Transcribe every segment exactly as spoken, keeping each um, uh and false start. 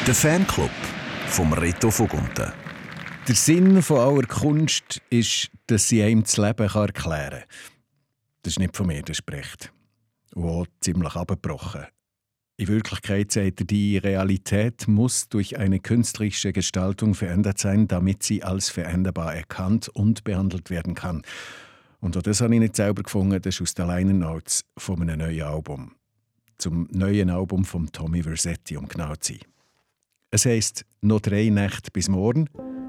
Der Fanclub vom Reto Vogunten. Der Sinn von aller Kunst ist, dass sie einem das Leben erklären kann. Das ist nicht von mir, das spricht. Und auch ziemlich abgebrochen. In Wirklichkeit sagt er, die Realität muss durch eine künstlerische Gestaltung verändert sein, damit sie als veränderbar erkannt und behandelt werden kann. Und auch das habe ich nicht selber gefunden, das ist aus den Liner Notes von einem neuen Album. Zum neuen Album von Tommy Vercetti, um genau zu sein. Es heisst «Noch drei Nächte bis morgen»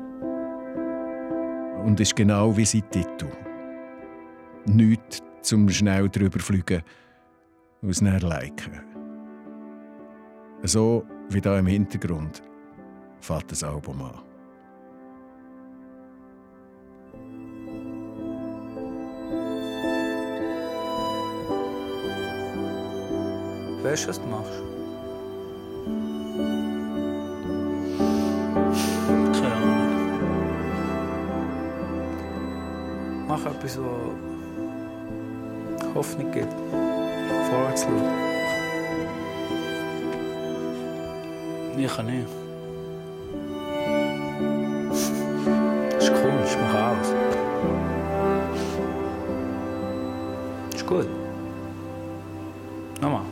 und ist genau wie sein Titel. Nichts zum schnell drüber fliegen und es nicht liken. So wie da im Hintergrund fängt das Album an. Weißt du, was du machst? Keine Ahnung. Mach etwas, was Hoffnung gibt. Vorwärts schauen. Ich kann nicht. Das ist Kunst, mach alles. Ist gut. Nochmal.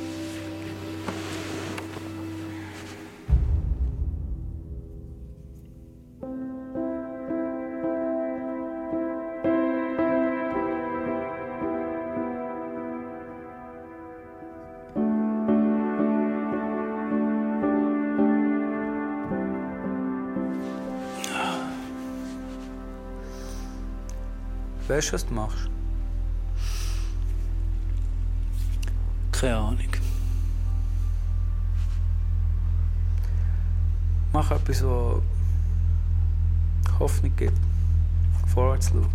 Weißt du, was du machst? Keine Ahnung. Mach etwas, was Hoffnung gibt. Vorwärts schauen.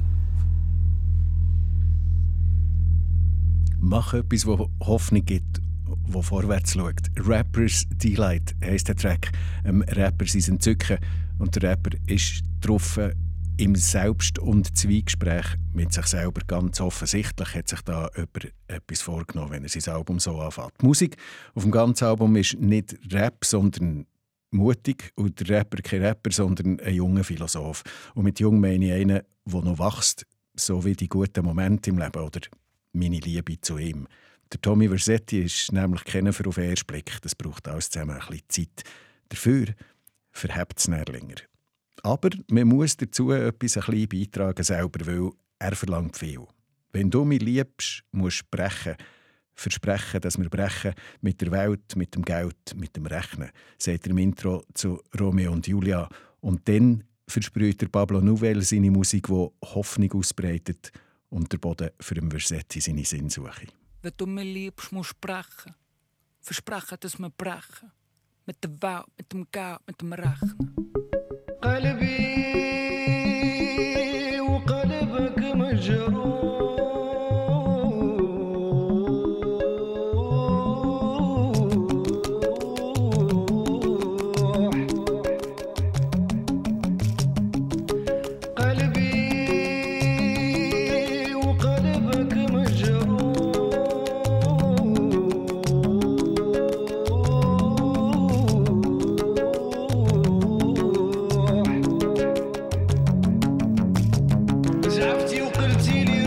Mach etwas, das Hoffnung gibt, das vorwärts schaut. «Rappers Delight» heisst der Track. Ein Rapper sein Entzücken. Und der Rapper ist getroffen im Selbst- und Zwiegespräch mit sich selber. Ganz offensichtlich hat sich da jemand etwas vorgenommen, wenn er sein Album so anfängt. Die Musik auf dem ganzen Album ist nicht Rap, sondern mutig. Und der Rapper kein Rapper, sondern ein junger Philosoph. Und mit jung meine ich einen, der noch wächst, so wie die guten Momente im Leben oder meine Liebe zu ihm. Der Tommy Vercetti ist nämlich keiner für auf den ersten Blick. Das braucht alles zusammen ein bisschen Zeit. Dafür verhebt es nicht länger. Aber man muss dazu etwas ein bisschen beitragen selber, weil er verlangt viel. Wenn du mich liebst, musst du brechen. Versprechen, dass wir brechen mit der Welt, mit dem Geld, mit dem Rechnen, sagt er im Intro zu Romeo und Julia. Und dann versprüht der Pablo Nouvel seine Musik, die Hoffnung ausbreitet und der Boden für den Vercetti seine Sinnsuche. Wenn du mich liebst, musst du brechen. Versprechen, dass wir brechen. Mit der Welt, mit dem Geld, mit dem Rechnen. قلبي وقلبك مجروح قلبي وقلبك زعفتي وقلتي لي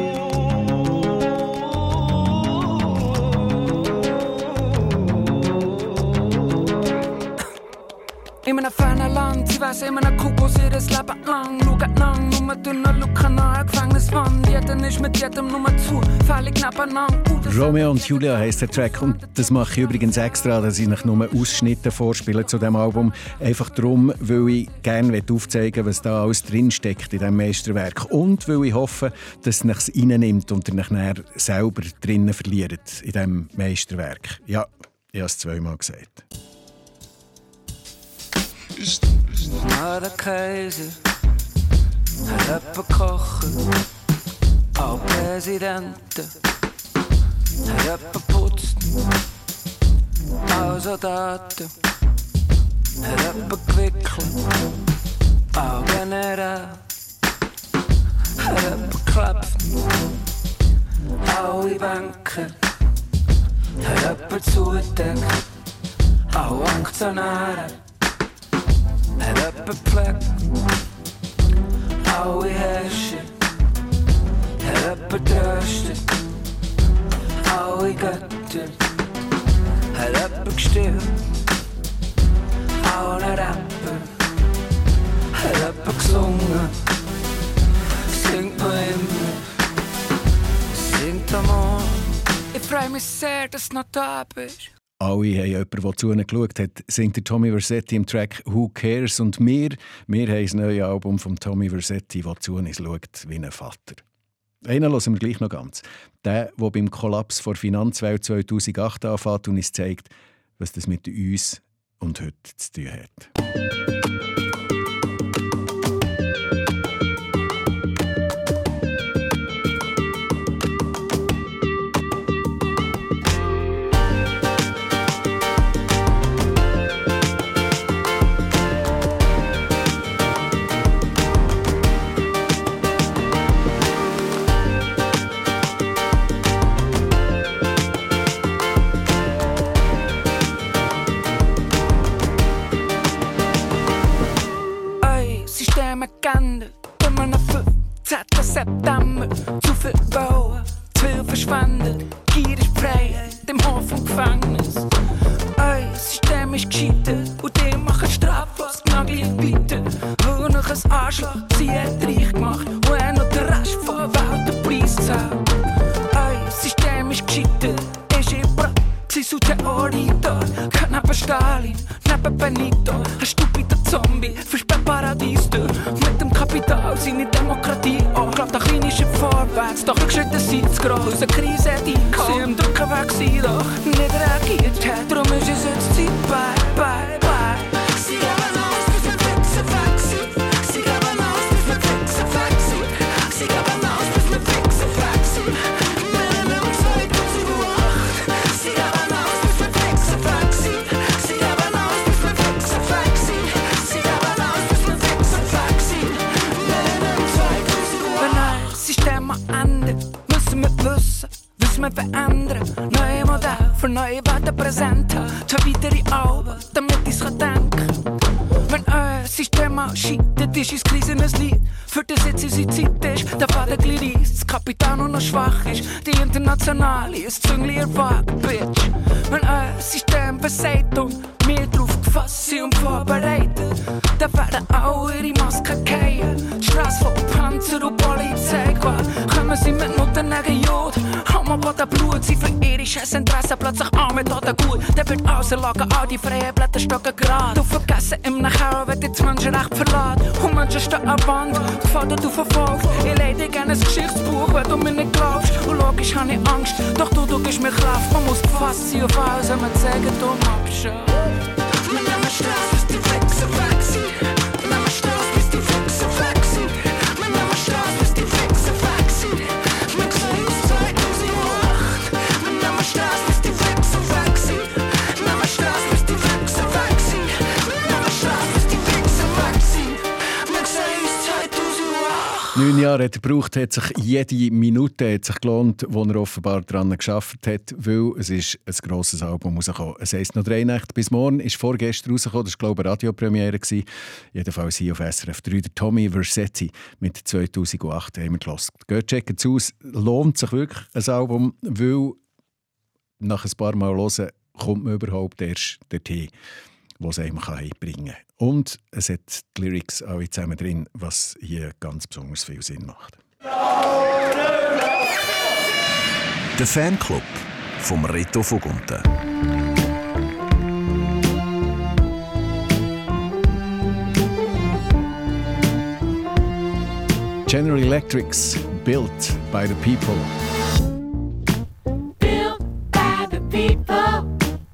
In meinem fernen Land, sie weiss immer eine Kokos ihres Leben lang. Schaut lang, nur mit dünner Luke an einer Gefängniswand. Jeder ist mit jedem nur zu, völlig nebeneinander. Romeo und Julia heisst der Track und das mache ich übrigens extra, dass ich euch nur Ausschnitte vorspiele zu diesem Album. Einfach darum, weil ich gerne aufzeigen will, was da alles drinsteckt in diesem Meisterwerk. Und weil ich hoffe, dass es euch reinnimmt und ihr euch dann selber drinnen verliert in diesem Meisterwerk. Ja, ich habe es zweimal gesagt. Nach der Käse hat jemand gekocht. Auch Präsidenten hat jemand geputzt. Auch Soldaten hat jemand gewickelt. Auch General hat jemand geklappt. Alle Bänke hat jemand zugedeckt. auch Aktionäre hat jemand gepflegt. Alle Herrscher hat jemand tröstet. Alle Götter hat jemand gestillt. Alle Rapper hat jemand gesungen. Singt noch immer, singt am Morgen. Ich freue mich sehr, dass du noch da bist. Alle haben jemanden, der zu ihnen geschaut hat, singt der Tommy Vercetti im Track «Who Cares?» Und wir, wir haben das neue Album von Tommy Vercetti, der zu uns schaut wie ein Vater. Einen hören wir gleich noch ganz. Der, der beim Kollaps der Finanzwelt zweitausendacht anfängt und uns zeigt, was das mit uns und heute zu tun hat. September, zu viel bauen, zu viel verschwendet. Gier ist frei, dem Hof und Gefängnis. Euer System ist gescheitert und die machen straflos gnagelig weiter. Weil noch ein Arschloch sie hat reich gemacht und er noch den Rest von der Welt den Preis zahlt. Euer System ist gescheitert, ist in Praxis und Theorie dort. Geht neben Stalin, neben Benito, ein stupider Zombie, versperrt Paradies durch. Mit dem Kapital seine Demokratie an. Glaubt der kleine Schritt vorwärts, doch Rückschritte sind zu gross. Eine Krise hat eingekommen, sie im Drücken weg sein, doch nicht reagiert hat. Darum ist es jetzt Zeit, bye, bye, bye. Sie geben aus, bis wir fixen weg sind. Sie geben aus, bis wir fixen weg sind. Sie geben aus, bis wir fixen weg sind. Minimum zweitausendacht. Sie geben aus, bis wir fixen weg sind. Sie geben aus, bis wir fixen weg sind. Sie geben aus, bis wir fixen weg sind. Minimum zweitausendacht. Wenn ein System endet, müssen wir wissen, was wir verändern. Neue Modelle für neue Welten präsentieren. Zwei weitere Alben, damit ich es denken kann. Wenn euer System mal scheitert, ist es Krisen ein Lied. Für das jetzt unsere Zeit ist, der Faden gleich reisst, das Kapital nur noch schwach ist. Die Internationale ist Züngli erwagt, Bitch. Wenn euer System versagt und wir drauf gefasst sind und vorbereitet, dann werden alle ihre Masken fallen. Die Strasse voll Panzer und Polizei, kommen sie mit Noten gegen Jod. Homoboden Blut, sie für ihre Scheißinteressen plötzlich an mit Toten gut. Dann wird auslagen, all die freien Blätter stocken grad. Du vergessen im Nachher, wenn dich das Menschenrecht verlässt. Und Menschen stehen an Wand, gefordert du verfolgst. Ich leide gerne ein Geschichtsbuch, wenn du mir nicht glaubst. Und logisch habe ich Angst, doch du, du gibst mir Kraft. Man muss gefasst sein auf alles, wenn man zeigen, du abschaust. Wir nehmen Strafe, bis die Fixen weg sind. Wir nehmen Strafe, bis die Fixen weg sind. Wir nehmen Strafe, bis die Fixen weg sind. Wir sehen uns zweitausendacht. Wir nehmen Strafe, bis die Fixen weg sind. Wir nehmen Strafe, bis die Fixen weg sind. Wir nehmen Strafe, bis die Fixen weg sind. Wir sehen uns zweitausendacht. Neun Jahre hat er gebraucht, hat sich jede Minute hat sich gelohnt, wo er offenbar daran gearbeitet hat, weil es ist ein grosses Album rausgekommen. Es heisst «Noch drei Nächte bis morgen», ist vorgestern rausgekommen, das war glaube ich eine Radiopremiere. Jedenfalls hier auf S R F drei, der Tommy Vercetti mit zweitausendacht haben wir gehört. Geht, checkt es aus, lohnt sich wirklich ein Album, weil nach ein paar Mal hören kommt man überhaupt erst dorthin, wo es einem einbringen kann. Und es hat die Lyrics alle zusammen drin, was hier ganz besonders viel Sinn macht. Der Fanclub vom Reto Vogunten. General Electrics, built by the people.